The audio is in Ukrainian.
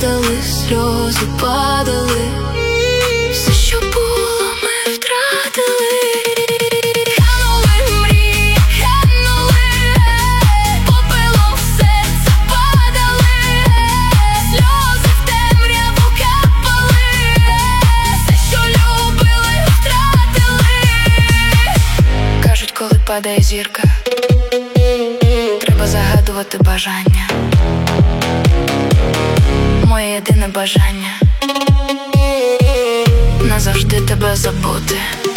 падали, сльози падали, все, що було, ми втратили. Канули мрії, канули, попелом в серце падали, сльози в темряву капали, все, що любили, втратили. Кажуть, коли падає зірка, треба загадувати бажання. Моє єдине бажання — назавжди тебе забути.